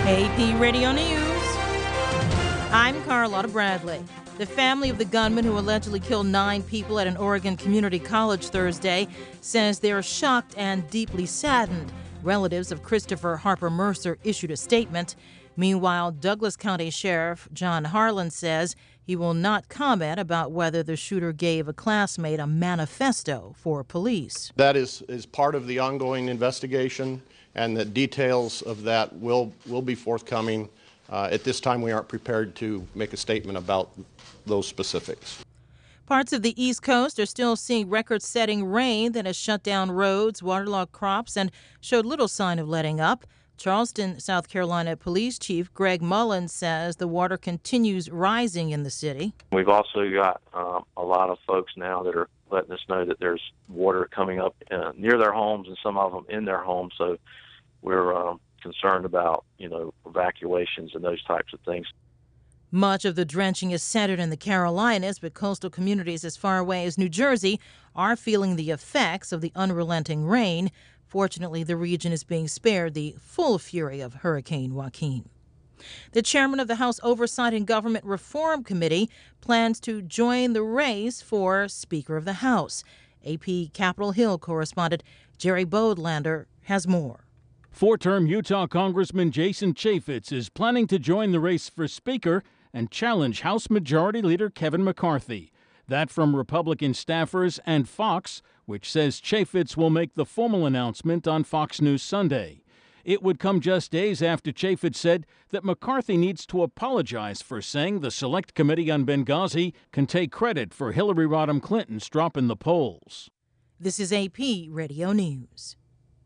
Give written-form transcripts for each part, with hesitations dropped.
AP Radio News. I'm Carlotta Bradley. The family of the gunman who allegedly killed 9 people at an Oregon community college Thursday says they are shocked and deeply saddened. Relatives of Christopher Harper Mercer issued a statement. Meanwhile, Douglas County Sheriff John Harlan says he will not comment about whether the shooter gave a classmate a manifesto for police. That is part of the ongoing investigation, and the details of that will be forthcoming. At this time, we aren't prepared to make a statement about those specifics. Parts of the East Coast are still seeing record-setting rain that has shut down roads, waterlogged crops, and showed little sign of letting up. Charleston, South Carolina Police Chief Greg Mullins says the water continues rising in the city. We've also got a lot of folks now that are letting us know that there's water coming up near their homes and some of them in their homes. So we're concerned about, evacuations and those types of things. Much of the drenching is centered in the Carolinas, but coastal communities as far away as New Jersey are feeling the effects of the unrelenting rain. Fortunately, the region is being spared the full fury of Hurricane Joaquin. The chairman of the House Oversight and Government Reform Committee plans to join the race for Speaker of the House. AP Capitol Hill correspondent Jerry Bodlander has more. 4-term Utah Congressman Jason Chaffetz is planning to join the race for Speaker and challenge House Majority Leader Kevin McCarthy. That from Republican staffers and Fox, which says Chaffetz will make the formal announcement on Fox News Sunday. It would come just days after Chaffetz said that McCarthy needs to apologize for saying the Select Committee on Benghazi can take credit for Hillary Rodham Clinton's drop in the polls. This is AP Radio News.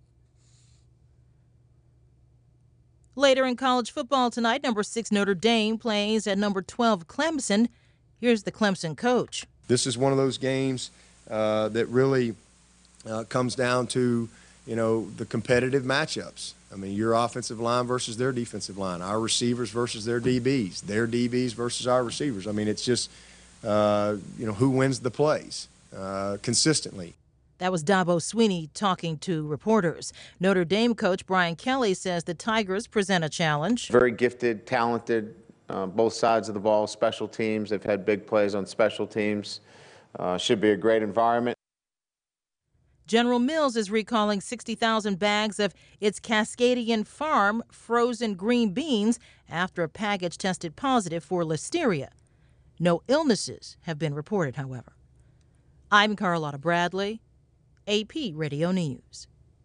Later in college football tonight, number 6 Notre Dame plays at number 12 Clemson. Here's the Clemson coach. This is one of those games that really comes down to, the competitive matchups. I mean, your offensive line versus their defensive line, our receivers versus their DBs versus our receivers. I mean, it's just, who wins the plays consistently. That was Dabo Swinney talking to reporters. Notre Dame coach Brian Kelly says the Tigers present a challenge. Very gifted, talented, both sides of the ball, special teams. They've had big plays on special teams. Should be a great environment. General Mills is recalling 60,000 bags of its Cascadian Farm frozen green beans after a package tested positive for listeria. No illnesses have been reported, however. I'm Carlotta Bradley, AP Radio News.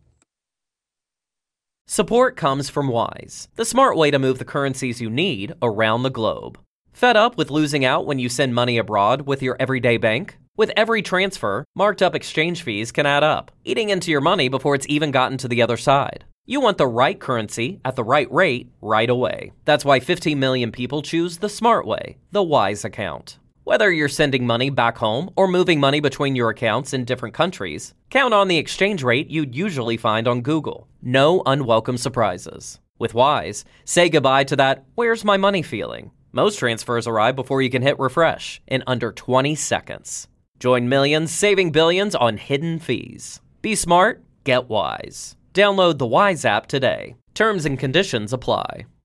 Support comes from Wise, the smart way to move the currencies you need around the globe. Fed up with losing out when you send money abroad with your everyday bank? With every transfer, marked up exchange fees can add up, eating into your money before it's even gotten to the other side. You want the right currency at the right rate right away. That's why 15 million people choose the smart way, the Wise account. Whether you're sending money back home or moving money between your accounts in different countries, count on the exchange rate you'd usually find on Google. No unwelcome surprises. With Wise, say goodbye to that "where's my money" feeling. Most transfers arrive before you can hit refresh in under 20 seconds. Join millions saving billions on hidden fees. Be smart, get Wise. Download the Wise app today. Terms and conditions apply.